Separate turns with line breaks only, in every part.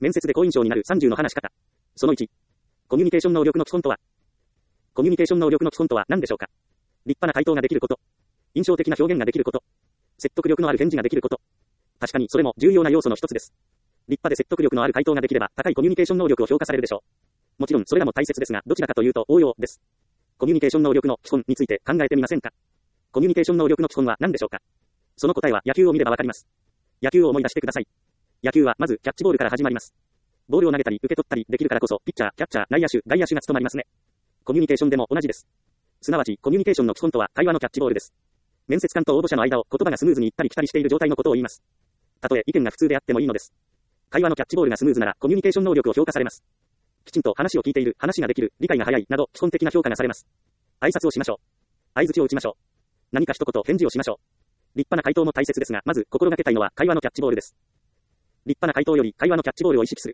面接で好印象になる30の話し方。その1。コミュニケーション能力の基本とは。コミュニケーション能力の基本とは何でしょうか。立派な回答ができること。印象的な表現ができること。説得力のある返事ができること。確かにそれも重要な要素の一つです。立派で説得力のある回答ができれば高いコミュニケーション能力を評価されるでしょう。もちろんそれらも大切ですが、どちらかというと応用です。コミュニケーション能力の基本について考えてみませんか。コミュニケーション能力の基本は何でしょうか。その答えは野球を見ればわかります。野球を思い出してください。野球はまずキャッチボールから始まります。ボールを投げたり受け取ったりできるからこそ、ピッチャー、キャッチャー、内野手、外野手が務まりますね。コミュニケーションでも同じです。すなわち、コミュニケーションの基本とは会話のキャッチボールです。面接官と応募者の間を言葉がスムーズに行ったり来たりしている状態のことを言います。たとえ意見が普通であってもいいのです。会話のキャッチボールがスムーズならコミュニケーション能力を評価されます。きちんと話を聞いている、話ができる、理解が早いなど基本的な評価がされます。挨拶をしましょう。相槌を打ちましょう。何か一言返事をしましょう。立派な回答も大切ですが、まず心がけたいのは会話のキャッチボールです。立派な回答より会話のキャッチボールを意識する。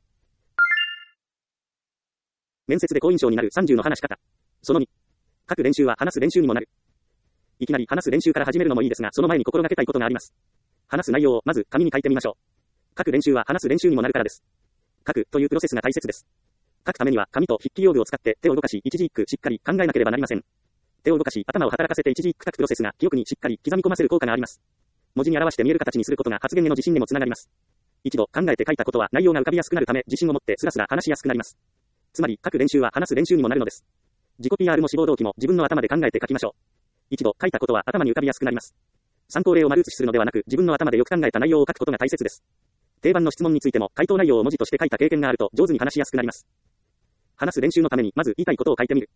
面接で好印象になる30の話し方。その2。書く練習は話す練習にもなる。いきなり話す練習から始めるのもいいですが、その前に心がけたいことがあります。話す内容をまず紙に書いてみましょう。書く練習は話す練習にもなるからです。書くというプロセスが大切です。書くためには紙と筆記用具を使って手を動かし一字一句しっかり考えなければなりません。手を動かし頭を働かせて一字一句書くプロセスが記憶にしっかり刻み込ませる効果があります。文字に表して見える形にすることが発言への自信にもつながります。一度考えて書いたことは内容が浮かびやすくなるため自信を持ってスラスラ話しやすくなります。つまり書く練習は話す練習にもなるのです。自己 PR も志望動機も自分の頭で考えて書きましょう。一度書いたことは頭に浮かびやすくなります。参考例を丸写しするのではなく自分の頭でよく考えた内容を書くことが大切です。定番の質問についても回答内容を文字として書いた経験があると上手に話しやすくなります。話す練習のためにまず言いたいことを書いてみる。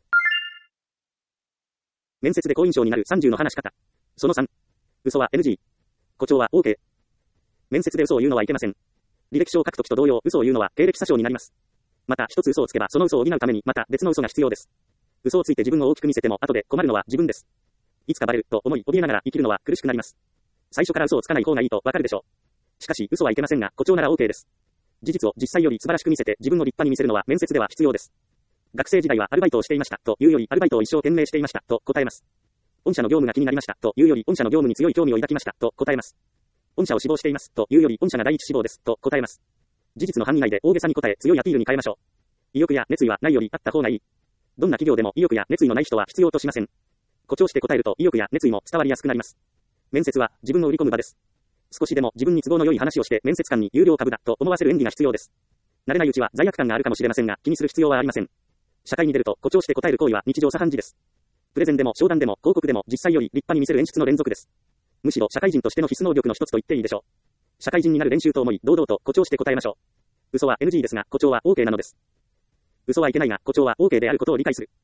面接で好印象になる30の話し方。その3。嘘は NG。誇張は OK。面接で嘘を言うのはいけません。履歴書を書くときと同様、嘘を言うのは経歴詐称になります。また一つ嘘をつけばその嘘を補うためにまた別の嘘が必要です。嘘をついて自分を大きく見せても後で困るのは自分です。いつかバレると思い怯えながら生きるのは苦しくなります。最初から嘘をつかない方がいいとわかるでしょう。しかし嘘はいけませんが誇張なら OK です。事実を実際より素晴らしく見せて自分を立派に見せるのは面接では必要です。学生時代はアルバイトをしていましたというよりアルバイトを一生懸命していましたと答えます。御社の業務が気になりましたというより御社の業務に強い興味を抱きましたと答えます。御社を志望していますというより御社が第一志望ですと答えます。事実の範囲内で大げさに答え強いアピールに変えましょう。意欲や熱意はないよりあった方がいい。どんな企業でも意欲や熱意のない人は必要としません。誇張して答えると意欲や熱意も伝わりやすくなります。面接は自分を売り込む場です。少しでも自分に都合の良い話をして面接官に有料株だと思わせる演技が必要です。慣れないうちは罪悪感があるかもしれませんが気にする必要はありません。社会に出ると誇張して答える行為は日常茶飯事です。プレゼンでも商談でも広告でも実際より立派に見せる演出の連続です。むしろ社会人としての必須能力の一つと言っていいでしょう。社会人になる練習と思い堂々と誇張して答えましょう。嘘は NG ですが誇張は OK なのです。嘘はいけないが誇張は OK であることを理解する。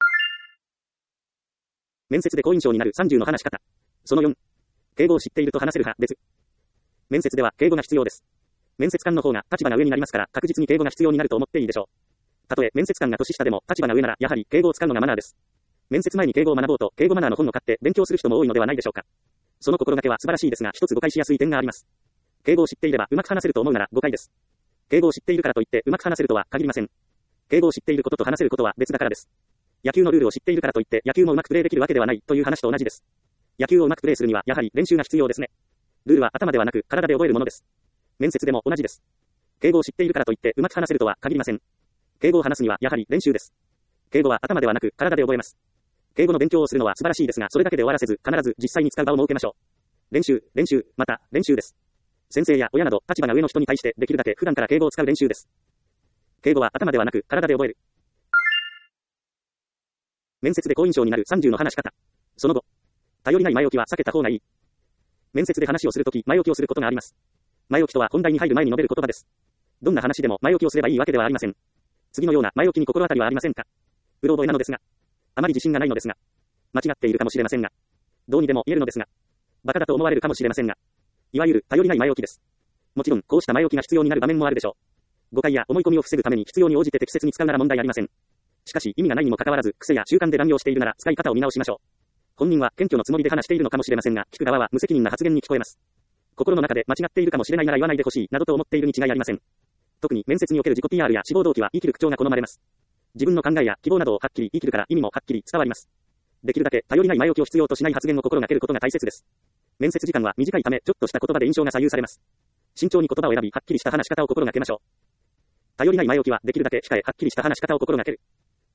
面接で好印象になる30の話し方。その4。敬語を知っていると話せる派別。面接では敬語が必要です。面接官の方が立場が上になりますから確実に敬語が必要になると思っていいでしょう。たとえ面接官が年下でも立場が上ならやはり敬語を使うのがマナーです。面接前に敬語を学ぼうと敬語マナーの本を買って勉強する人も多いのではないでしょうか。その心がけは素晴らしいですが一つ誤解しやすい点があります。敬語を知っていればうまく話せると思うなら誤解です。敬語を知っているからといってうまく話せるとは限りません。敬語を知っていることと話せることは別だからです。野球のルールを知っているからといって野球もうまくプレーできるわけではないという話と同じです。野球をうまくプレーするにはやはり練習が必要ですね。ルールは頭ではなく体で覚えるものです。面接でも同じです。敬語を知っているからといってうまく話せるとは限りません。敬語を話すにはやはり練習です。敬語は頭ではなく体で覚えます。敬語の勉強をするのは素晴らしいですがそれだけで終わらせず必ず実際に使う場を設けましょう。練習、練習、また練習です。先生や親など立場が上の人に対してできるだけ普段から敬語を使う練習です。敬語は頭ではなく体で覚える。面接で好印象になる30の話し方。その後、頼りない前置きは避けた方がいい。面接で話をするとき前置きをすることがあります。前置きとは本題に入る前に述べる言葉です。どんな話でも前置きをすればいいわけではありません。次のような前置きに心当たりはありませんか。うろ覚えなのですが、あまり自信がないのですが、間違っているかもしれませんが、どうにでも言えるのですが、バカだと思われるかもしれませんが、いわゆる頼りない前置きです。もちろんこうした前置きが必要になる場面もあるでしょう。誤解や思い込みを防ぐために必要に応じて適切に使うなら問題ありません。しかし意味がないにもかかわらず癖や習慣で乱用しているなら使い方を見直しましょう。本人は謙虚のつもりで話しているのかもしれませんが、聞く側は無責任な発言に聞こえます。心の中で間違っているかもしれないなら言わないでほしいなどと思っているに違いありません。特に面接における自己 PR や志望動機は言い切る口調が好まれます。自分の考えや希望などをはっきり言い切るから意味もはっきり伝わります。できるだけ頼りない前置きを必要としない発言を心がけることが大切です。面接時間は短いためちょっとした言葉で印象が左右されます。 慎重に言葉を選び、はっきりした話し方を心がけましょう。頼りない前置きはできるだけ控え、はっきりした話し方を心がける。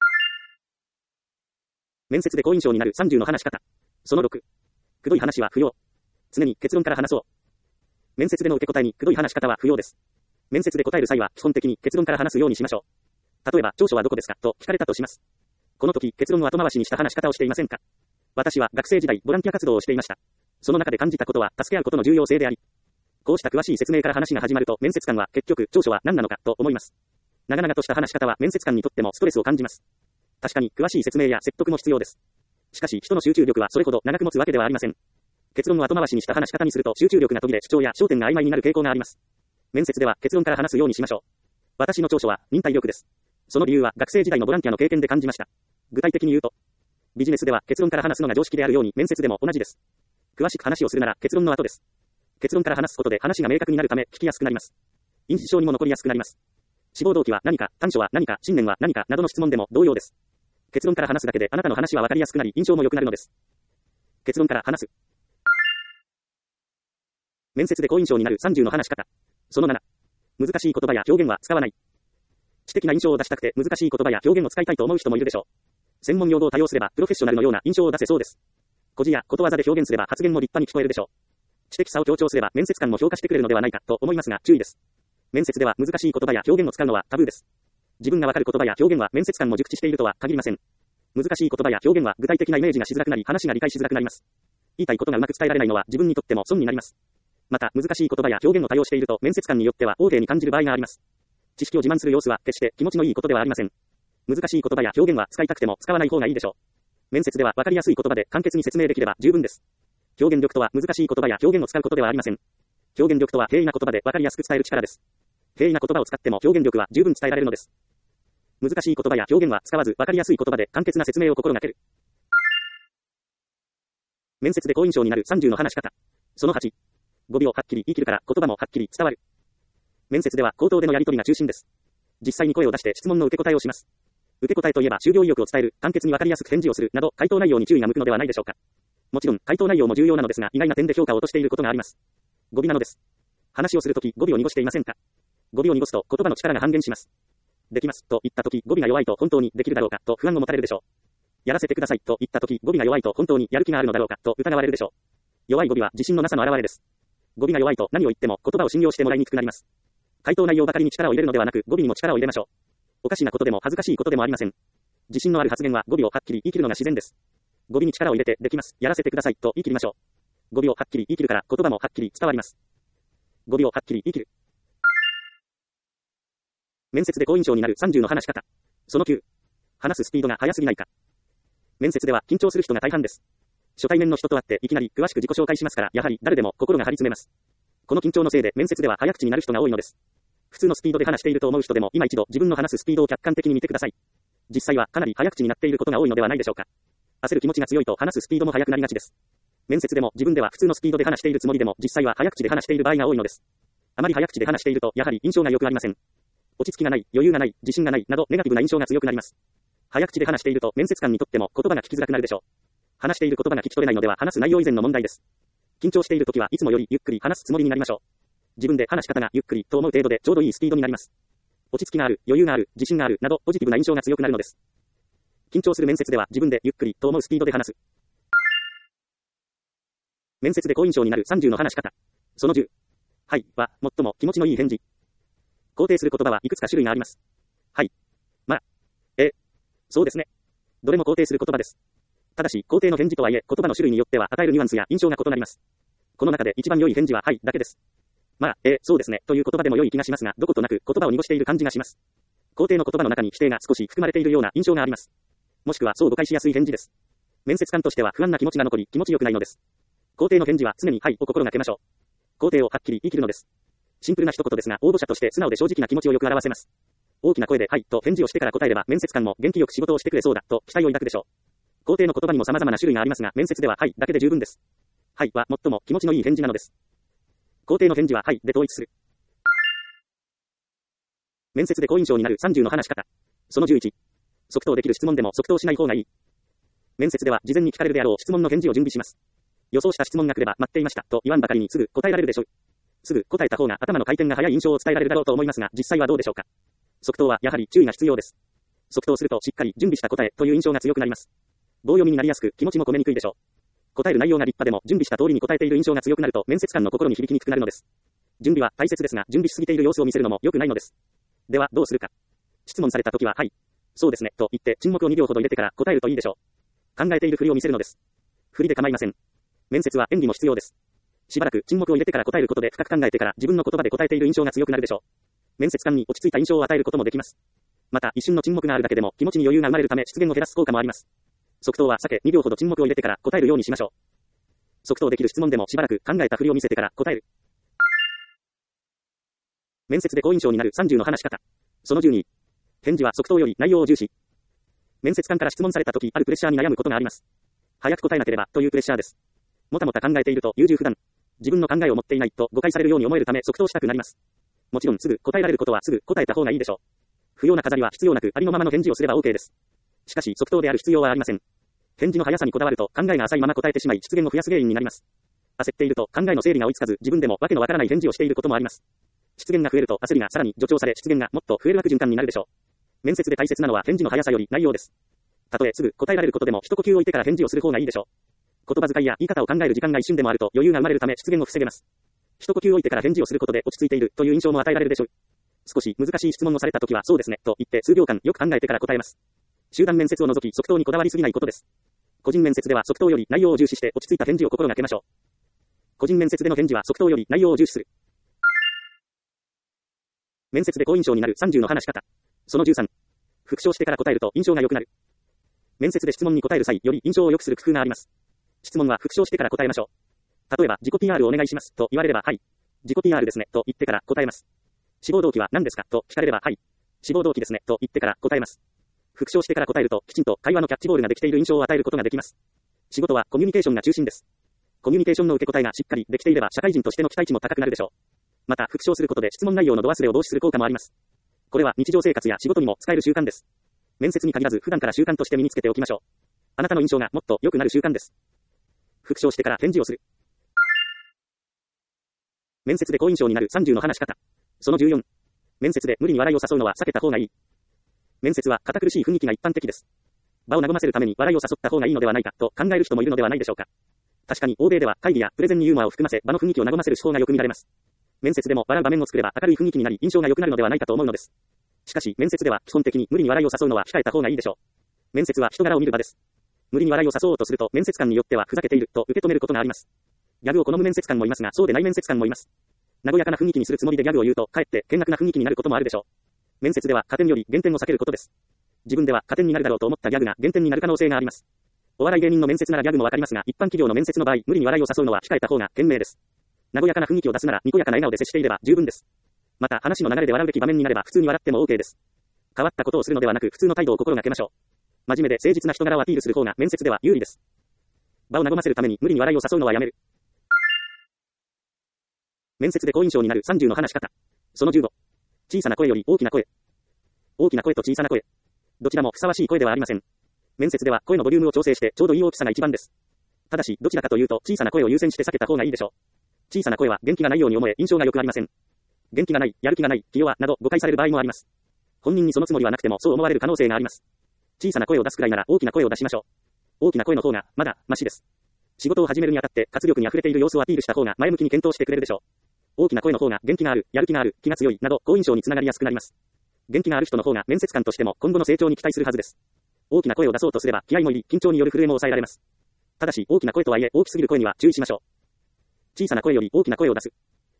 面接で好印象になる30の話し方。その6。くどい話は不要。常に結論から話そう。面接での受け答えにくどい話し方は不要です。面接で答える際は基本的に結論から話すようにしましょう。例えば、長所はどこですかと聞かれたとします。この時、結論を後回しにした話し方をしていませんか？私は学生時代、ボランティア活動をしていました。その中で感じたことは、助け合うことの重要性であり、こうした詳しい説明から話が始まると、面接官は結局、長所は何なのかと思います。長々とした話し方は面接官にとってもストレスを感じます。確かに、詳しい説明や説得も必要です。しかし、人の集中力はそれほど長く持つわけではありません。結論を後回しにした話し方にすると、集中力が途切れ、主張や焦点が曖昧になる傾向があります。面接では結論から話すようにしましょう。私の長所は忍耐力です。その理由は学生時代のボランティアの経験で感じました。具体的に言うと、ビジネスでは結論から話すのが常識であるように、面接でも同じです。詳しく話をするなら結論の後です。結論から話すことで話が明確になるため聞きやすくなります。印象にも残りやすくなります。志望動機は何か、短所は何か、信念は何かなどの質問でも同様です。結論から話すだけであなたの話は分かりやすくなり、印象も良くなるのです。結論から話す。面接で好印象になる30の話し方。その7。難しい言葉や表現は使わない。知的な印象を出したくて難しい言葉や表現を使いたいと思う人もいるでしょう。専門用語を多用すればプロフェッショナルのような印象を出せそうです。故事やことわざで表現すれば発言も立派に聞こえるでしょう。知的さを強調すれば面接官も評価してくれるのではないかと思いますが注意です。面接では難しい言葉や表現を使うのはタブーです。自分がわかる言葉や表現は面接官も熟知しているとは限りません。難しい言葉や表現は具体的なイメージがしづらくなり話が理解しづらくなります。言いたいことがうまく伝えられないのは自分にとっても損になります。また難しい言葉や表現を多用していると面接官によっては横柄に感じる場合があります。知識を自慢する様子は決して気持ちのいいことではありません。難しい言葉や表現は使いたくても使わない方がいいでしょう。面接では分かりやすい言葉で簡潔に説明できれば十分です。表現力とは難しい言葉や表現を使うことではありません。表現力とは平易な言葉で分かりやすく伝える力です。平易な言葉を使っても表現力は十分伝えられるのです。難しい言葉や表現は使わず分かりやすい言葉で簡潔な説明を心がける。面接で好印象になる30の話し方。その8。語尾をはっきり言い切るから言葉もはっきり伝わる。面接では口頭でのやり取りが中心です。実際に声を出して質問の受け答えをします。受け答えといえば就業意欲を伝える、簡潔に分かりやすく返事をするなど回答内容に注意が向くのではないでしょうか。もちろん回答内容も重要なのですが意外な点で評価を落としていることがあります。語尾なのです。話をするとき語尾を濁していませんか？語尾を濁すと言葉の力が半減します。できますと言ったとき語尾が弱いと本当にできるだろうかと不安を持たれるでしょう。やらせてくださいと言ったとき語尾が弱いと本当にやる気があるのだろうかと疑われるでしょう。弱い語尾は自信のなさの表れです。語尾が弱いと何を言っても言葉を信用してもらいにくくなります。回答内容ばかりに力を入れるのではなく語尾にも力を入れましょう。おかしなことでも恥ずかしいことでもありません。自信のある発言は語尾をはっきり言い切るのが自然です。語尾に力を入れてできます、やらせてくださいと言い切りましょう。語尾をはっきり言い切るから言葉もはっきり伝わります。語尾をはっきり言い切る。面接で好印象になる30の話し方。その9。話すスピードが速すぎないか。面接では緊張する人が大半です。初対面の人と会っていきなり詳しく自己紹介しますからやはり誰でも心が張り詰めます。この緊張のせいで面接では早口になる人が多いのです。普通のスピードで話していると思う人でも今一度自分の話すスピードを客観的に見てください。実際はかなり早口になっていることが多いのではないでしょうか。焦る気持ちが強いと話すスピードも速くなりがちです。面接でも自分では普通のスピードで話しているつもりでも実際は早口で話している場合が多いのです。あまり早口で話しているとやはり印象が良くありません。落ち着きがない、余裕がない、自信がないなどネガティブな印象が強くなります。早口で話していると面接官にとっても言葉が聞きづらくなるでしょう。話している言葉が聞き取れないのでは話す内容以前の問題です。緊張しているときはいつもよりゆっくり話すつもりになりましょう。自分で話し方がゆっくりと思う程度でちょうどいいスピードになります。落ち着きがある、余裕がある、自信があるなどポジティブな印象が強くなるのです。緊張する面接では自分でゆっくりと思うスピードで話す。面接で好印象になる30の話し方。その10。はいは最も気持ちのいい返事。肯定する言葉はいくつか種類があります。はい。まあ。そうですね。どれも肯定する言葉です。ただし肯定の返事とはいえ言葉の種類によっては与えるニュアンスや印象が異なります。この中で一番良い返事ははいだけです。まあ、そうですねという言葉でも良い気がしますがどことなく言葉を濁している感じがします。肯定の言葉の中に否定が少し含まれているような印象があります。もしくはそう誤解しやすい返事です。面接官としては不安な気持ちが残り気持ちよくないのです。肯定の返事は常にはいを心がけましょう。肯定をはっきり言い切るのです。シンプルな一言ですが応募者として素直で正直な気持ちをよく表せます。大きな声ではいと返事をしてから答えれば面接官も元気よく仕事をしてくれそうだと期待を抱くでしょう。肯定の言葉にも様々な種類がありますが面接でははいだけで十分です。はいは最も気持ちのいい返事なのです。肯定の返事ははいで統一する。面接で好印象になる30の話し方。その11。即答できる質問でも即答しない方がいい。面接では事前に聞かれるであろう質問の返事を準備します。予想した質問が来れば待っていましたと言わんばかりにすぐ答えられるでしょう。 すぐ答えた方が頭の回転が速い印象を伝えられるだろうと思いますが、実際はどうでしょうか。即答はやはり注意が必要です。即答するとしっかり準備した答えという印象が強くなります。棒読みになりやすく気持ちも込めにくいでしょう。答える内容が立派でも準備した通りに答えている印象が強くなると面接官の心に響きにくくなるのです。準備は大切ですが準備しすぎている様子を見せるのも良くないのです。ではどうするか。質問されたときははい、そうですねと言って沈黙を2秒ほど入れてから答えるといいでしょう。考えているふりを見せるのです。ふりで構いません。面接は演技も必要です。しばらく沈黙を入れてから答えることで深く考えてから自分の言葉で答えている印象が強くなるでしょう。面接官に落ち着いた印象を与えることもできます。また一瞬の沈黙があるだけでも気持ちに余裕が生まれるため失言を減らす効果もあります。即答は避け2秒ほど沈黙を入れてから答えるようにしましょう。即答できる質問でもしばらく考えたふりを見せてから答える。面接で好印象になる30の話し方。その12。返事は即答より内容を重視。面接官から質問されたときあるプレッシャーに悩むことがあります。早く答えなければというプレッシャーです。もたもた考えていると優柔不断。自分の考えを持っていないと誤解されるように思えるため即答したくなります。もちろんすぐ答えられることはすぐ答えた方がいいでしょう。不要な飾りは必要なくありのままの返事をすれば OK です。しかし即答である必要はありません。返事の速さにこだわると考えが浅いまま答えてしまい失言を増やす原因になります。焦っていると考えの整理が追いつかず自分でもわけのわからない返事をしていることもあります。失言が増えると焦りがさらに助長され失言がもっと増える悪循環になるでしょう。面接で大切なのは返事の速さより内容です。たとえすぐ答えられることでも一呼吸置いてから返事をする方がいいでしょう。言葉遣いや言い方を考える時間が一瞬でもあると余裕が生まれるため失言を防げます。一呼吸置いてから返事をすることで落ち着いているという印象も与えられるでしょう。少し難しい質問をされたときはそうですねと言って数秒間よく考えてから答えます。集団面接を除き即答にこだわりすぎないことです。個人面接では即答より内容を重視して落ち着いた返事を心がけましょう。個人面接での返事は即答より内容を重視する。面接で好印象になる30の話し方。その13。復唱してから答えると印象が良くなる。面接で質問に答える際より印象を良くする工夫があります。質問は復唱してから答えましょう。例えば自己 PR をお願いしますと言われればはい、自己 PR ですねと言ってから答えます。志望動機は何ですかと聞かれればはい、志望動機ですねと言ってから答えます。復唱してから答えるときちんと会話のキャッチボールができている印象を与えることができます。仕事はコミュニケーションが中心です。コミュニケーションの受け答えがしっかりできていれば社会人としての期待値も高くなるでしょう。また復唱することで質問内容の度忘れを防止する効果もあります。これは日常生活や仕事にも使える習慣です。面接に限らず普段から習慣として身につけておきましょう。あなたの印象がもっと良くなる習慣です。復唱してから返事をする。面接で好印象になる30の話し方。その14。面接で無理に笑いを誘うのは避けた方がいい。面接は堅苦しい雰囲気が一般的です。場を和ませるために笑いを誘った方がいいのではないかと考える人もいるのではないでしょうか。確かに欧米では会議やプレゼンにユーモアを含ませ場の雰囲気を和ませる手法がよく見られます。面接でも笑う場面を作れば明るい雰囲気になり印象が良くなるのではないかと思うのです。しかし面接では基本的に無理に笑いを誘うのは控えた方がいいでしょう。面接は人柄を見る場です。無理に笑いを誘おうとすると面接官によってはふざけていると受け止めることがあります。ギャグを好む面接官もいますがそうでない面接官もいます。和やかな雰囲気にするつもりでギャグを言うとかえって険悪な雰囲気になることもあるでしょう。面接では加点より減点を避けることです。自分では加点になるだろうと思ったギャグが減点になる可能性があります。お笑い芸人の面接ならギャグもわかりますが一般企業の面接の場合無理に笑いを誘うのは控えた方が賢明です。和やかな雰囲気を出すならにこやかな笑顔で接していれば十分です。また話の流れで笑うべき場面になれば普通に笑っても OK です。変わったことをするのではなく普通の態度を心がけましょう。真面目で誠実な人柄をアピールする方が面接では有利です。場を和ませるために無理に笑いを誘うのはやめる。面接で好印象になる30の話し方。その15。小さな声より大きな声。大きな声と小さな声。どちらもふさわしい声ではありません。面接では声のボリュームを調整してちょうどいい大きさが一番です。ただしどちらかというと小さな声を優先して避けた方がいいでしょう。小さな声は元気がないように思え印象が良くありません。元気がない、やる気がない、気弱など誤解される場合もあります。本人にそのつもりはなくてもそう思われる可能性があります。小さな声を出すくらいなら大きな声を出しましょう。大きな声の方がまだマシです。仕事を始めるにあたって活力に溢れている様子をアピールした方が前向きに検討してくれるでしょう。大きな声の方が元気がある、やる気がある、気が強いなど好印象につながりやすくなります。元気がある人の方が面接官としても今後の成長に期待するはずです。大きな声を出そうとすれば気合も入り緊張による震えも抑えられます。ただし大きな声とはいえ大きすぎる声には注意しましょう。小さな声より大きな声を出す。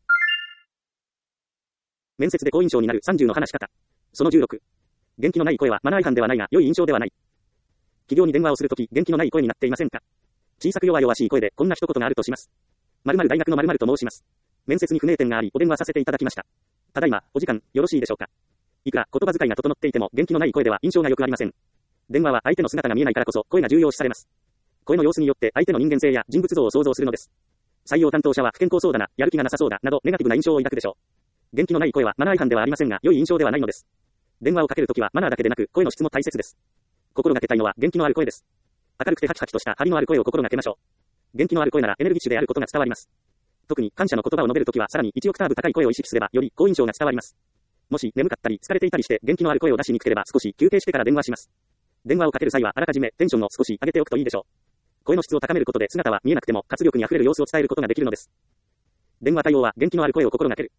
面接で好印象になる30の話し方。その16。元気のない声はマナー違反ではないが良い印象ではない。企業に電話をするとき元気のない声になっていませんか。小さく弱々しい声でこんな一言があるとします。〇〇大学の〇〇と申します。面接に不明点がありお電話させていただきました。ただいまお時間よろしいでしょうか。いくら言葉遣いが整っていても元気のない声では印象が良くありません。電話は相手の姿が見えないからこそ声が重要視されます。声の様子によって相手の人間性や人物像を想像するのです。採用担当者は不健康そうだな、やる気がなさそうだなどネガティブな印象を抱くでしょう。元気のない声はマナー違反ではありませんが良い印象ではないのです。電話をかけるときはマナーだけでなく声の質も大切です。心がけたいのは元気のある声です。明るくてハキハキとした張りのある声を心がけましょう。元気のある声ならエネルギッシュであることが伝わります。 特に感謝の言葉を述べるときはさらに1オクターブ高い声を意識すればより好印象が伝わります。もし眠かったり疲れていたりして元気のある声を出しにくければ少し休憩してから電話します。電話をかける際はあらかじめテンションを少し上げておくといいでしょう。声の質を高めることで姿は見えなくても活力にあふれる様子を伝えることができるのです。電話対応は元気のある声を心がける。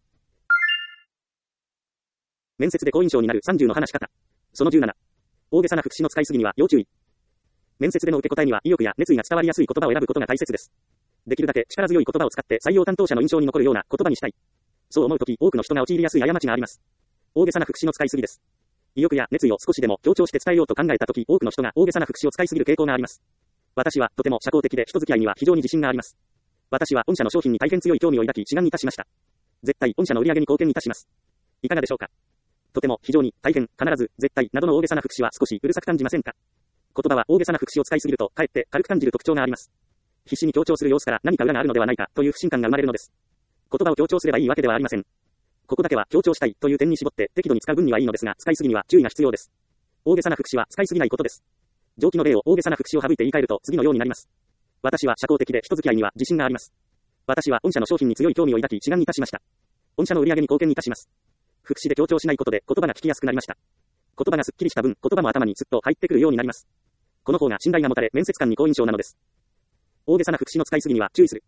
面接で好印象になる30の話し方。その17。大げさな副詞の使いすぎには要注意。面接での受け答えには意欲や熱意が伝わりやすい言葉を選ぶことが大切です。できるだけ力強い言葉を使って採用担当者の印象に残るような言葉にしたい。そう思うとき多くの人が陥りやすい過ちがあります。大げさな副詞の使いすぎです。意欲や熱意を少しでも強調して伝えようと考えたとき多くの人が大げさな副詞を使いすぎる傾向があります。私はとても社交的で人付き合いには非常に自信があります。私は御社の商品に大変強い興味を抱き志願いたしました。絶対御社の売り上げに貢献いたします。いかがでしょうか。とても、非常に、大変、必ず、絶対などの大げさな副詞は少しうるさく感じませんか。言葉は大げさな副詞を使いすぎるとかえって軽く感じる特徴があります。必死に強調する様子から何か裏があるのではないかという不信感が生まれるのです。言葉を強調すればいいわけではありません。ここだけは強調したいという点に絞って適度に使う分にはいいのですが、使いすぎには注意が必要です。大げさな副詞は使いすぎないことです。上記の例を大げさな副詞を省いて言い換えると次のようになります。私は社交的で人付き合いには自信があります。私は御社の商品に強い興味を抱き志願いたしました。御社の売り上げに貢献いたします。副詞で強調しないことで言葉が聞きやすくなりました。言葉がすっきりした分、言葉も頭にすっと入ってくるようになります。この方が信頼が持たれ、面接官に好印象なのです。大げさな副詞の使いすぎには注意する。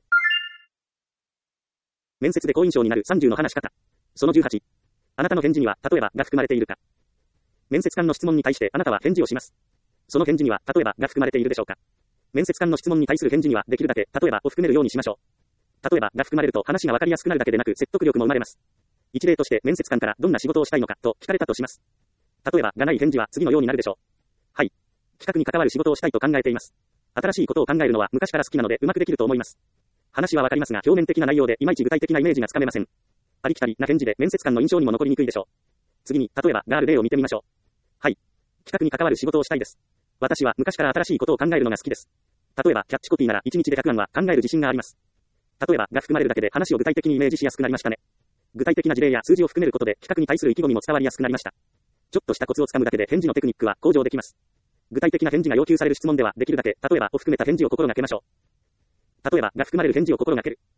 面接で好印象になる30の話し方。その18。あなたの返事には、例えばが含まれているか。面接官の質問に対してあなたは返事をします。その返事には、例えばが含まれているでしょうか。面接官の質問に対する返事には、できるだけ、例えばを含めるようにしましょう。例えばが含まれると話がわかりやすくなるだけでなく説得力も生まれます。一例として面接官からどんな仕事をしたいのかと聞かれたとします。例えばがない返事は次のようになるでしょう。はい。企画に関わる仕事をしたいと考えています。新しいことを考えるのは昔から好きなのでうまくできると思います。話はわかりますが表面的な内容でいまいち具体的なイメージがつかめません。ありきたりな返事で面接官の印象にも残りにくいでしょう。次に例えばがある例を見てみましょう。はい。企画に関わる仕事をしたいです。私は昔から新しいことを考えるのが好きです。例えばキャッチコピーなら1日で100案は考える自信があります。例えばが含まれるだけで話を具体的にイメージしやすくなりましたね。具体的な事例や数字を含めることで企画に対する意気込みも伝わりやすくなりました。ちょっとしたコツをつかむだけで返事のテクニックは向上できます。具体的な返事が要求される質問ではできるだけ例えばを含めた返事を心がけましょう。例えばが含まれる返事を心がける。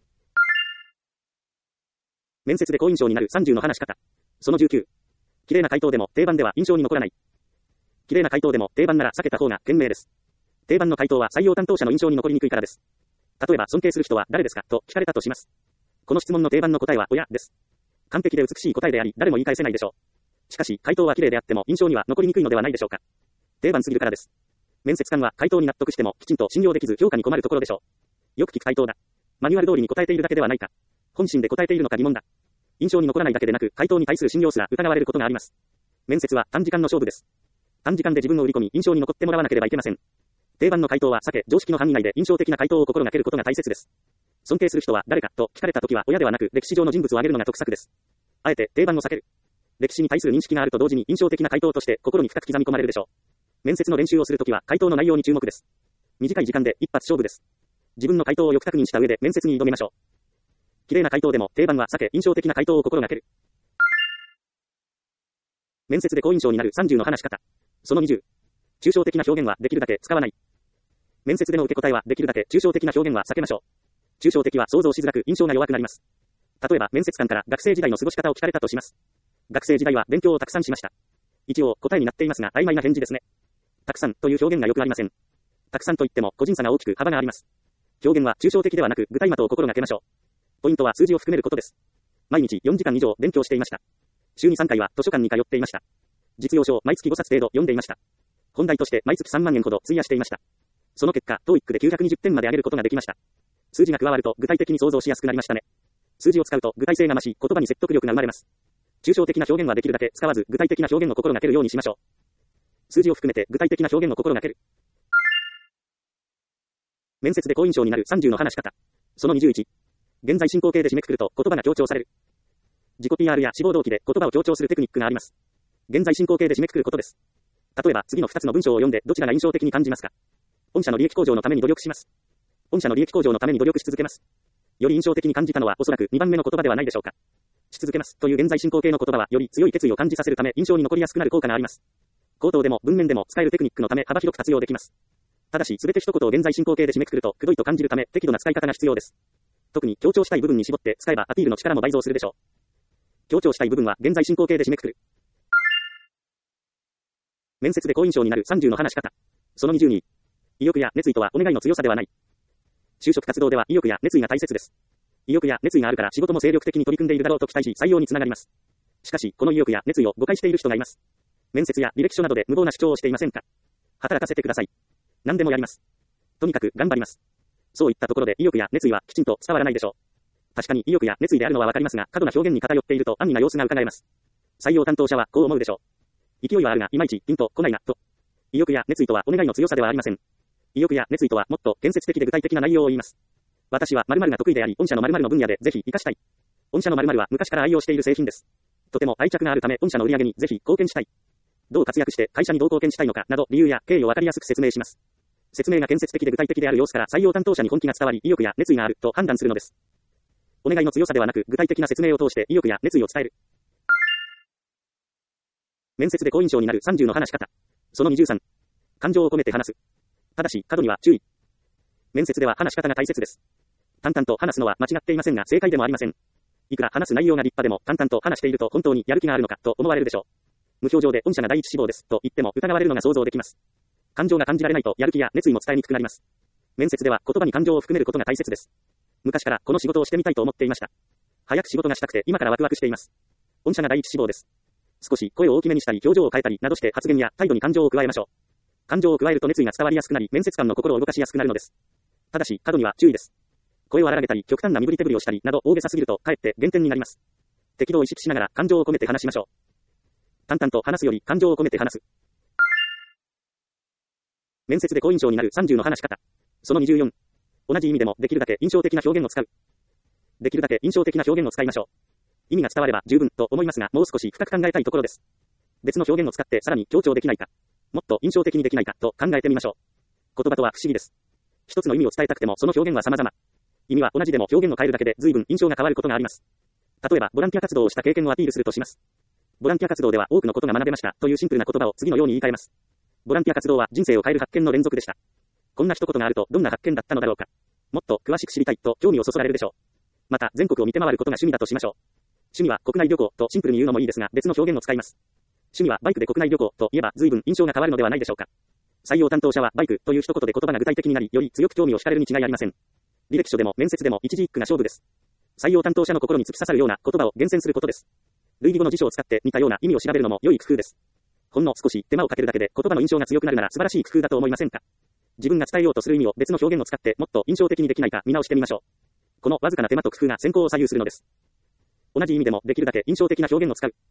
面接で好印象になる30の話し方。その19。綺麗な回答でも定番では印象に残らない。綺麗な回答でも定番なら避けた方が賢明です。定番の回答は採用担当者の印象に残りにくいからです。例えば尊敬する人は誰ですかと聞かれたとします。この質問の定番の答えは親です。完璧で美しい答えであり誰も言い返せないでしょう。しかし回答は綺麗であっても印象には残りにくいのではないでしょうか。定番すぎるからです。面接官は回答に納得してもきちんと信用できず評価に困るところでしょう。よく聞く回答だ。マニュアル通りに答えているだけではないか。本心で答えているのか疑問だ。印象に残らないだけでなく回答に対する信用すら疑われることがあります。面接は短時間の勝負です。短時間で自分の売り込み印象に残ってもらわなければいけません。定番の回答は避け、常識の範囲内で印象的な回答を心がけることが大切です。尊敬する人は誰かと聞かれたときは親ではなく歴史上の人物を挙げるのが得策です。あえて定番を避ける。歴史に対する認識があると同時に印象的な回答として心に深く刻み込まれるでしょう。面接の練習をするときは回答の内容に注目です。短い時間で一発勝負です。自分の回答をよく確認した上で面接に挑みましょう。綺麗な回答でも定番は避け、印象的な回答を心がける。面接で好印象になる30の話し方。その20。抽象的な表現はできるだけ使わない。面接での受け答えはできるだけ抽象的な表現は避けましょう。抽象的は想像しづらく印象が弱くなります。例えば面接官から学生時代の過ごし方を聞かれたとします。学生時代は勉強をたくさんしました。一応答えになっていますが曖昧な返事ですね。たくさんという表現がよくありません。たくさんといっても個人差が大きく幅があります。表現は抽象的ではなく具体的を心がけましょう。ポイントは数字を含めることです。毎日4時間以上勉強していました。週に3回は図書館に通っていました。実用書毎月5冊程度読んでいました。本題として毎月3万円ほど費やしていました。その結果、TOEIC で920点まで上げることができました。数字が加わると具体的に想像しやすくなりましたね。数字を使うと具体性が増し、言葉に説得力が生まれます。抽象的な表現はできるだけ使わず、具体的な表現を心がけるようにしましょう。数字を含めて具体的な表現を心がける。面接で好印象になる30の話し方。その21。現在進行形で締めくくると言葉が強調される。自己 PR や志望動機で言葉を強調するテクニックがあります。現在進行形で締めくくることです。例えば次の2つの文章を読んでどちらが印象的に感じますか。御社の利益向上のために努力します。御社の利益向上のために努力し続けます。より印象的に感じたのはおそらく2番目の言葉ではないでしょうか。し続けますという現在進行形の言葉はより強い決意を感じさせるため印象に残りやすくなる効果があります。口頭でも文面でも使えるテクニックのため幅広く活用できます。ただし全て一言を現在進行形で締めくくるとくどいと感じるため適度な使い方が必要です。 特に強調したい部分に絞って使えばアピールの力も倍増するでしょう。強調したい部分は現在進行形で締めくくる。面接で好印象になる30の話し方。その20に、意欲や熱意とはお願いの強さではない。就職活動では意欲や熱意が大切です。意欲や熱意があるから仕事も精力的に取り組んでいるだろうと期待し採用につながります。しかし、この意欲や熱意を誤解している人がいます。面接や履歴書などで無謀な主張をしていませんか？働かせてください。何でもやります。とにかく頑張ります。そういったところで意欲や熱意はきちんと伝わらないでしょう。確かに意欲や熱意であるのはわかりますが、過度な表現に偏っていると安易な様子が伺えます。採用担当者はこう思うでしょう。勢いはあるがいまいちピンとこないな、と。意欲や熱意とはお願いの強さではありません。意欲や熱意とはもっと建設的で具体的な内容を言います。私は〇〇が得意であり、御社の〇〇の分野でぜひ活かしたい。御社の〇〇は昔から愛用している製品です。とても愛着があるため御社の売り上げにぜひ貢献したい。どう活躍して会社にどう貢献したいのかなど理由や経緯をわかりやすく説明します。説明が建設的で具体的である様子から採用担当者に本気が伝わり意欲や熱意があると判断するのです。お願いの強さではなく具体的な説明を通して意欲や熱意を伝える。面接で好印象になる30の話し方。その23。感情を込めて話す。ただし過度には注意。面接では話し方が大切です。淡々と話すのは間違っていませんが正解でもありません。いくら話す内容が立派でも淡々と話していると本当にやる気があるのかと思われるでしょう。無表情で御社が第一志望ですと言っても疑われるのが想像できます。感情が感じられないとやる気や熱意も伝えにくくなります。面接では言葉に感情を含めることが大切です。昔からこの仕事をしてみたいと思っていました。早く仕事がしたくて今からワクワクしています。御社が第一志望です。少し声を大きめにしたり表情を変えたりなどして発言や態度に感情を加えましょう。感情を加えると熱意が伝わりやすくなり面接官の心を動かしやすくなるのです。ただし過度には注意です。声を荒らげたり極端な身振り手振りをしたりなど大げさすぎるとかえって減点になります。適度を意識しながら感情を込めて話しましょう。淡々と話すより感情を込めて話す。面接で好印象になる30の話し方。その24。同じ意味でもできるだけ印象的な表現を使う。できるだけ印象的な表現を使いましょう。意味が伝われば十分と思いますが、もう少し深く考えたいところです。別の表現を使ってさらに強調できないか、もっと印象的にできないかと考えてみましょう。言葉とは不思議です。一つの意味を伝えたくてもその表現は様々。意味は同じでも表現を変えるだけで随分印象が変わることがあります。例えば、ボランティア活動をした経験をアピールするとします。ボランティア活動では多くのことが学べましたというシンプルな言葉を次のように言い換えます。ボランティア活動は人生を変える発見の連続でした。こんな一言があるとどんな発見だったのだろうか。もっと詳しく知りたいと興味をそそられるでしょう。また、全国を見て回ることが趣味だとしましょう。趣味は国内旅行とシンプルに言うのもいいですが別の表現を使います。趣味はバイクで国内旅行と言えば随分印象が変わるのではないでしょうか。採用担当者はバイクという一言で言葉が具体的になりより強く興味を惹かれるに違いありません。履歴書でも面接でも一字一句が勝負です。採用担当者の心に突き刺さるような言葉を厳選することです。類義語の辞書を使って似たような意味を調べるのも良い工夫です。ほんの少し手間をかけるだけで言葉の印象が強くなるなら素晴らしい工夫だと思いませんか。自分が伝えようとする意味を別の表現を使ってもっと印象的にできないか見直してみましょう。このわずかな手間と工夫が選考を左右するのです。同じ意味でもできるだけ印象的な表現を使う。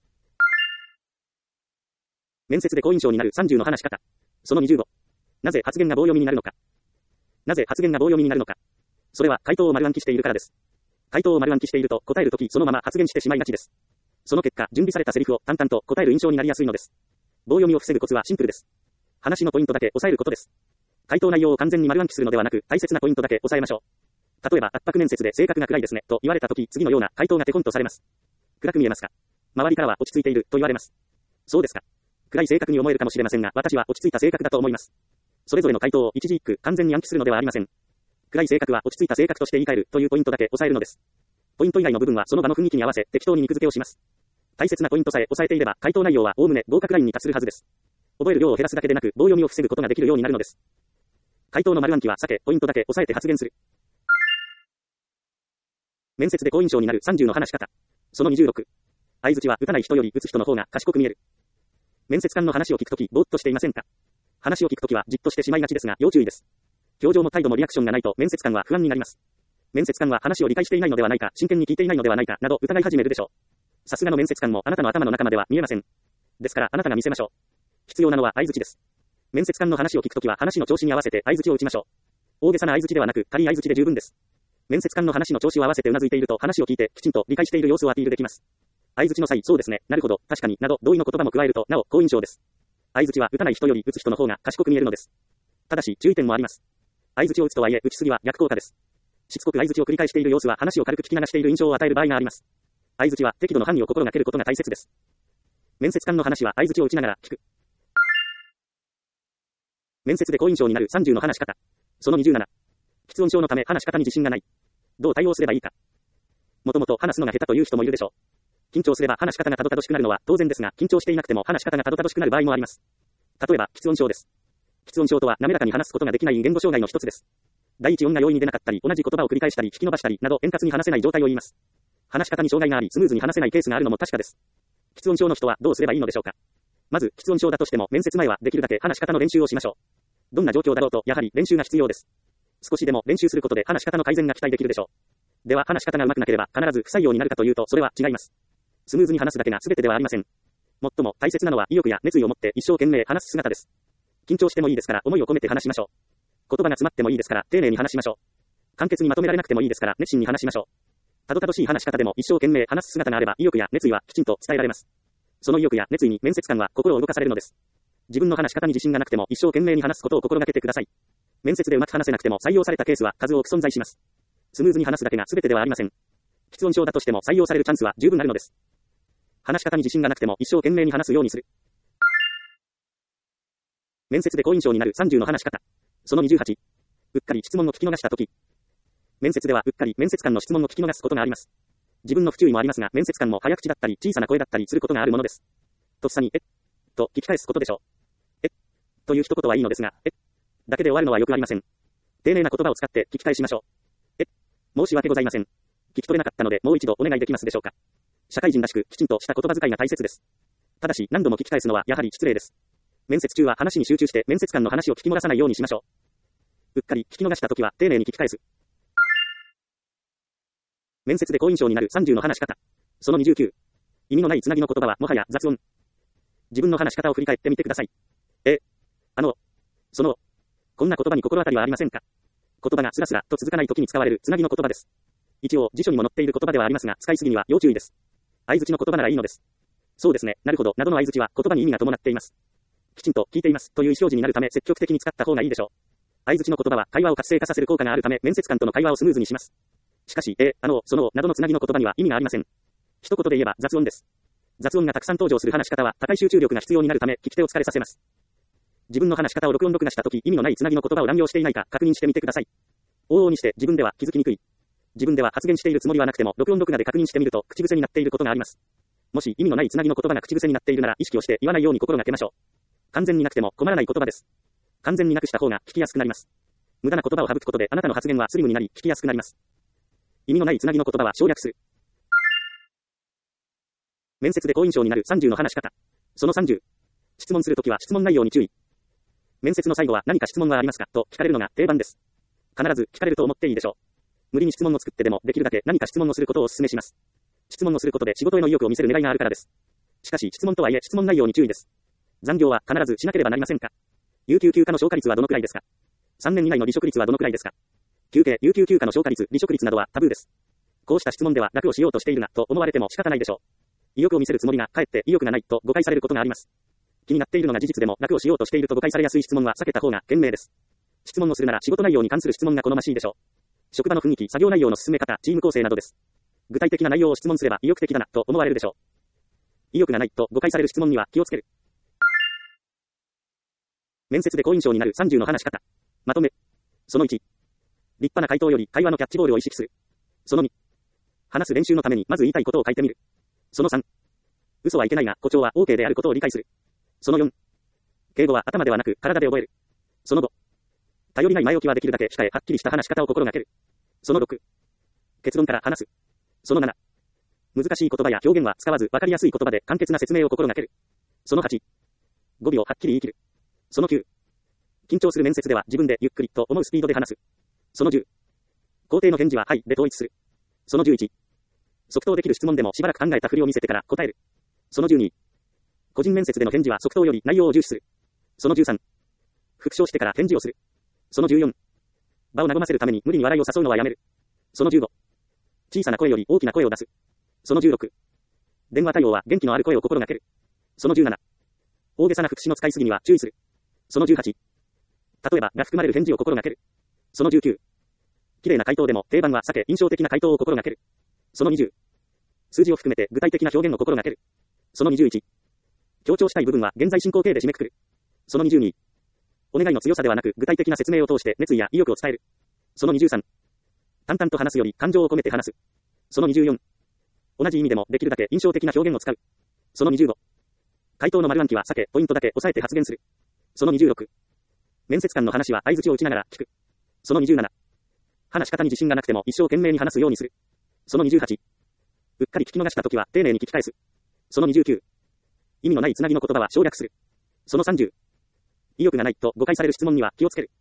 面接で好印象になる30の話し方。その25。なぜ発言が棒読みになるのか。なぜ発言が棒読みになるのか。それは回答を丸暗記しているからです。回答を丸暗記していると答えるときそのまま発言してしまいがちです。その結果、準備されたセリフを淡々と答える印象になりやすいのです。棒読みを防ぐコツはシンプルです。話のポイントだけ押さえることです。回答内容を完全に丸暗記するのではなく、大切なポイントだけ押さえましょう。例えば、圧迫面接で性格が暗いですね、と言われたとき、次のような回答がテコンとされます。暗く見えますか？周りからは落ち着いている、と言われます。そうですか。暗い性格に思えるかもしれませんが、私は落ち着いた性格だと思います。それぞれの回答を一字一句完全に暗記するのではありません。暗い性格は落ち着いた性格として言い換えるというポイントだけ押さえるのです。ポイント以外の部分はその場の雰囲気に合わせ適当に肉付けをします。大切なポイントさえ押さえていれば回答内容はおおむね合格ラインに達するはずです。覚える量を減らすだけでなく棒読みを防ぐことができるようになるのです。回答の丸暗記は避け、ポイントだけ押さえて発言する。面接で好印象になる30の話し方。その26。相槌は打たない人より打つ人の方が賢く見える。面接官の話を聞くとき、ぼーっとしていませんか？話を聞くときはじっとしてしまいがちですが、要注意です。表情も態度もリアクションがないと面接官は不安になります。面接官は話を理解していないのではないか、真剣に聞いていないのではないか、など疑い始めるでしょう。さすがの面接官もあなたの頭の中までは見えません。ですからあなたが見せましょう。必要なのは相槌です。面接官の話を聞くときは話の調子に合わせて相槌を打ちましょう。大げさな相槌ではなく軽い相槌で十分です。面接官の話の調子を合わせてうなずいていると話を聞いてきちんと理解している様子をアピールできます。相槌の際、そうですね、なるほど、確かに、など同意の言葉も加えるとなお好印象です。相槌は打たない人より打つ人の方が賢く見えるのです。ただし注意点もあります。相槌を打つとはいえ打ちすぎは逆効果です。しつこく相槌を繰り返している様子は話を軽く聞き流している印象を与える場合があります。相槌は適度の範囲を心がけることが大切です。面接官の話は相槌を打ちながら聞く。面接で好印象になる30の話し方。その27。喫音症のため話し方に自信がない。 どう対応すればいいか。もともと話すのが下手という人もいるでしょう。緊張すれば話し方がたどたどしくなるのは当然ですが、緊張していなくても話し方がたどたどしくなる場合もあります。例えば、喫音症です。喫音症とは滑らかに話すことができない言語障害の一つです。第一音が容易に出なかったり、同じ言葉を繰り返したり、聞き伸ばしたりなど円滑に話せない状態を言います。話し方に障害があり、スムーズに話せないケースがあるのも確かです。喫音症の人はどうすればいいのでしょうか。まず、喫音症だとしても面接前はできるだけ話し方の練習をしましょう。どんな状況だろうと、やはり練習が必要です。少しでも練習することで話し方の改善が期待できるでしょう。では話し方が上手くなければ必ず不採用になるかというと、それは違います。スムーズに話すだけが全てではありません。最も大切なのは意欲や熱意を持って一生懸命話す姿です。緊張してもいいですから思いを込めて話しましょう。言葉が詰まってもいいですから丁寧に話しましょう。簡潔にまとめられなくてもいいですから熱心に話しましょう。たどたどしい話し方でも一生懸命話す姿があれば意欲や熱意はきちんと伝えられます。その意欲や熱意に面接官は心を動かされるのです。自分の話し方に自信がなくても一生懸命に話すことを心がけてください。面接でうまく話せなくても採用されたケースは数多く存在します。スムーズに話すだけが全てではありません。喫音症だとしても採用されるチャンスは十分あるのです。話し方に自信がなくても一生懸命に話すようにする。面接で好印象になる30の話し方。その28。うっかり質問を聞き逃したとき。面接ではうっかり面接官の質問を聞き逃すことがあります。自分の不注意もありますが、面接官も早口だったり小さな声だったりすることがあるものです。とっさに、と聞き返すことでしょう。という一言はいいのですが、だけで終わるのはよくありません。丁寧な言葉を使って聞き返しましょう。申し訳ございません。聞き取れなかったのでもう一度お願いできますでしょうか。社会人らしくきちんとした言葉遣いが大切です。ただし何度も聞き返すのはやはり失礼です。面接中は話に集中して面接官の話を聞き漏らさないようにしましょう。うっかり聞き逃したときは丁寧に聞き返す。面接で好印象になる30の話し方。その29。意味のないつなぎの言葉はもはや雑音。自分の話し方を振り返ってみてください。こんな言葉に心当たりはありませんか。言葉がスラスラと続かないときに使われるつなぎの言葉です。一応辞書にも載っている言葉ではありますが、使いすぎには要注意です。相槌の言葉ならいいのです。そうですね、なるほど、などの相槌は言葉に意味が伴っています。きちんと聞いていますという意思表示になるため積極的に使った方がいいでしょう。相槌の言葉は会話を活性化させる効果があるため面接官との会話をスムーズにします。しかし、などのつなぎの言葉には意味がありません。一言で言えば雑音です。雑音がたくさん登場する話し方は高い集中力が必要になるため聞き手を疲れさせます。自分の話し方を録画したとき意味のないつなぎの言葉を乱用していないか確認してみてください。往々にして自分では気づきにくい。自分では発言しているつもりはなくても録画で確認してみると口癖になっていることがあります。もし意味のないつなぎの言葉が口癖になっているなら意識をして言わないように心がけましょう。完全になくても困らない言葉です。完全になくした方が聞きやすくなります。無駄な言葉を省くことであなたの発言はスリムになり聞きやすくなります。意味のないつなぎの言葉は省略する。面接で好印象になる30の話し方。その30。質問するときは質問内容に注意。面接の最後は何か質問はありますかと聞かれるのが定番です。必ず聞かれると思っていいでしょう。無理に質問を作ってでもできるだけ何か質問をすることをお勧めします。質問をすることで仕事への意欲を見せる狙いがあるからです。しかし質問とはいえ質問内容に注意です。残業は必ずしなければなりませんか。有給休暇の消化率はどのくらいですか。3年以内の離職率はどのくらいですか。有給休暇の消化率、離職率などはタブーです。こうした質問では楽をしようとしているなと思われても仕方ないでしょう。意欲を見せるつもりがかえって意欲がないと誤解されることがあります。気になっているのが事実でも楽をしようとしていると誤解されやすい質問は避けた方が賢明です。質問をするなら仕事内容に関する質問が好ましいでしょう。職場の雰囲気、作業内容の進め方、チーム構成などです。具体的な内容を質問すれば意欲的だなと思われるでしょう。意欲がないと誤解される質問には気をつける。面接で好印象になる30の話し方。まとめ。その1。立派な回答より会話のキャッチボールを意識する。その2。話す練習のためにまず言いたいことを書いてみる。その3。嘘はいけないが誇張は OK であることを理解する。その4。敬語は頭ではなく体で覚える。その5。頼りない前置きはできるだけ控えはっきりした話し方を心がける。その6。結論から話す。その7。難しい言葉や表現は使わず分かりやすい言葉で簡潔な説明を心がける。その8。語尾をはっきり言い切る。その9。緊張する面接では自分でゆっくりと思うスピードで話す。その10。肯定の返事ははいで統一する。その11。即答できる質問でもしばらく考えたふりを見せてから答える。その12。個人面接での返事は即答より内容を重視する。その13。復唱してから返事をする。その14。場を和ませるために無理に笑いを誘うのはやめる。その15。小さな声より大きな声を出す。その16。電話対応は元気のある声を心がける。その17。大げさな副詞の使いすぎには注意する。その18。例えばが含まれる返事を心がける。その19。綺麗な回答でも定番は避け印象的な回答を心がける。その20。数字を含めて具体的な表現を心がける。その21。強調したい部分は現在進行形で締めくくる。その22。お願いの強さではなく具体的な説明を通して熱意や意欲を伝える。その23。 淡々と話すより感情を込めて話す。その24。同じ意味でもできるだけ印象的な表現を使う。その25。回答の丸暗記は避け、ポイントだけ押さえて発言する。その26。面接官の話は相槌を打ちながら聞く。その27。話し方に自信がなくても一生懸命に話すようにする。その28。うっかり聞き逃したときは丁寧に聞き返す。その29。意味のないつなぎの言葉は省略する。その30。意欲がないと誤解される質問には気をつける。